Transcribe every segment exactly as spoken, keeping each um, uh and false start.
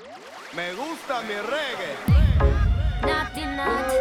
Me gusta mi reggae. Naughty, naughty.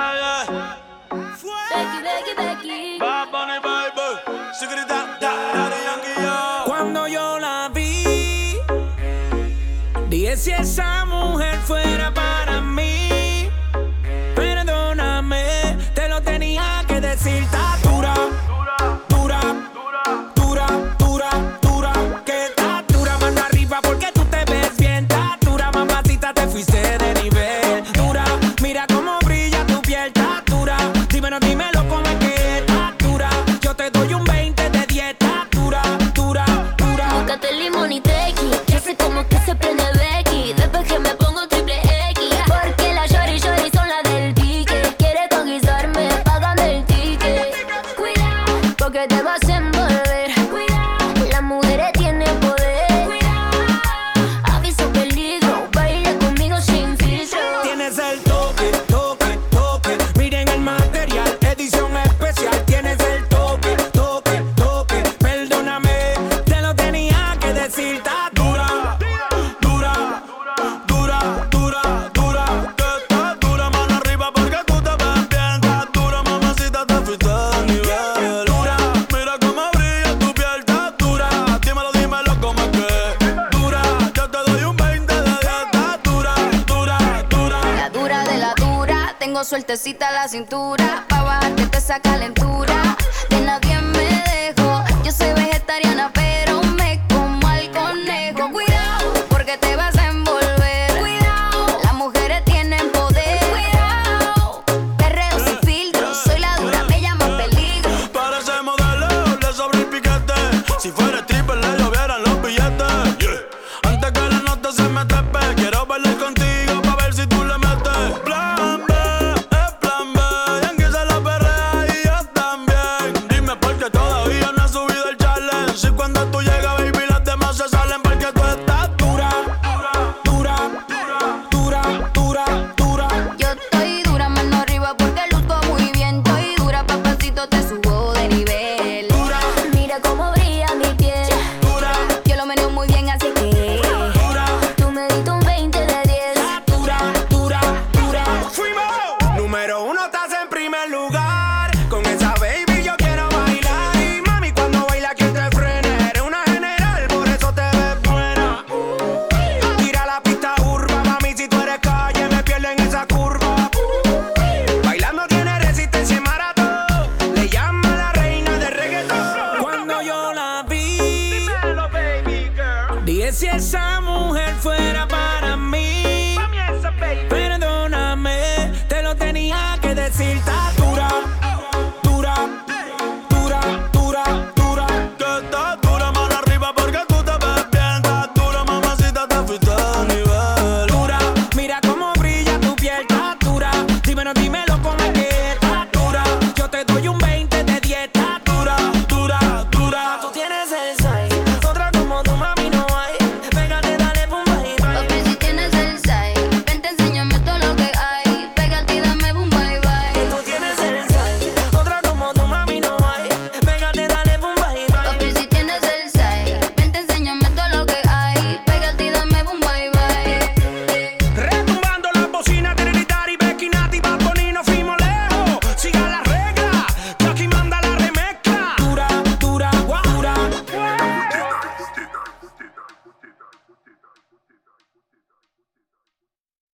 Becky, Becky, Becky. Bad Bunny, baby. Secreta, Daddy Yankee, yo. Cuando yo la vi, dije si esa mujer fuera para mí. Perdóname, te lo tenía que decir. Está dura, dura, dura, dura, dura. Que está dura, mano arriba porque tú te ves bien. Está dura, mamacita, te fuiste de nivel. Dura, mira cómo brilla tu piel. Está dura, dímelo, dímelo cómo es que está dura. Yo te doy un veinte de dieta. Dura, dura, dura. Búscate limón y tequi. Yo sé cómo que se prende Becky. Después que me pongo triple X. Porque la shorty shorty son las del pique. Quiere conquistarme, pagan el ticket. Cuidado, porque te vas a envolver. Cuidado, las mujeres tienen poder. Cuidado, aviso peligro. Baila conmigo sin filtro. Tienes el toque, toque, toque. Miren el material, edición especial. Tienes el toque, toque, toque. Perdóname, te lo tenía que decir. Está dura, dura, dura, dura, dura. Que está dura, mano arriba porque tú te ves bien. Está dura, mamacita, te fuiste de nivel. Dura, mira cómo brilla tu piel. Está dura, dímelo, dímelo cómo es que. Dura, yo te doy un veinte de dieta. Dura, dura, dura. La dura de la dura, tengo sueltecita la cintura. Pa' bajarte toda esa calentura. De nadie me dejo, yo soy vegetariana pero me como al conejo. Cuidado, porque te vas a envolver. Cuidado, las mujeres tienen poder. Cuidado, perreo sin filtro. Soy la dura, me llaman peligro. Para ese modelo le sobra el piquete. Si fuera stripper le llovieran los billetes. Yeah. Antes que la nota se me trepe,